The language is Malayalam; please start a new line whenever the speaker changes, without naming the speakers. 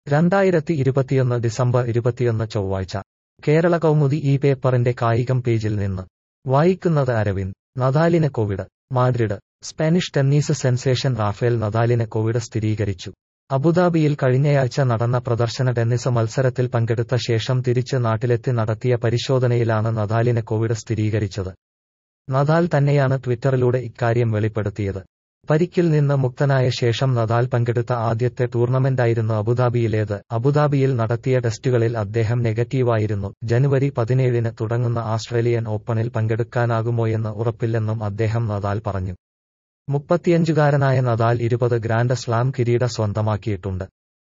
2021 ഡിസംബർ 21 ചൊവ്വാഴ്ച കേരള കൗമുദി ഈ പേപ്പറിന്റെ കായികം പേജിൽ നിന്ന് വായിക്കുന്നത് അരവിന്ദ്. നദാലിന് Covid. Madrid. Spanish tennis sensation Rafael നദാലിന് കോവിഡ് സ്ഥിരീകരിച്ചു. അബുദാബിയിൽ കഴിഞ്ഞയാഴ്ച നടന്ന പ്രദർശന ടെന്നീസ് മത്സരത്തിൽ പങ്കെടുത്ത ശേഷം തിരിച്ച് നാട്ടിലെത്തി നടത്തിയ പരിശോധനയിലാണ് നദാലിന് കോവിഡ് സ്ഥിരീകരിച്ചത്. നദാൽ തന്നെയാണ് ട്വിറ്ററിലൂടെ ഇക്കാര്യം വെളിപ്പെടുത്തിയത്. പരിക്കിൽ നിന്ന് മുക്തനായ ശേഷം നദാൽ പങ്കെടുത്ത ആദ്യത്തെ ടൂർണമെന്റായിരുന്നു അബുദാബിയിലേത്. അബുദാബിയിൽ നടത്തിയ ടെസ്റ്റുകളിൽ അദ്ദേഹം നെഗറ്റീവായിരുന്നു. ജനുവരി 17-ന് തുടങ്ങുന്ന ആസ്ട്രേലിയൻ ഓപ്പണിൽ പങ്കെടുക്കാനാകുമോയെന്ന് ഉറപ്പില്ലെന്നും അദ്ദേഹം നദാൽ പറഞ്ഞു. 35-കാരനായ നദാൽ 20 ഗ്രാൻഡ് സ്ലാം കിരീടം സ്വന്തമാക്കിയിട്ടുണ്ട്.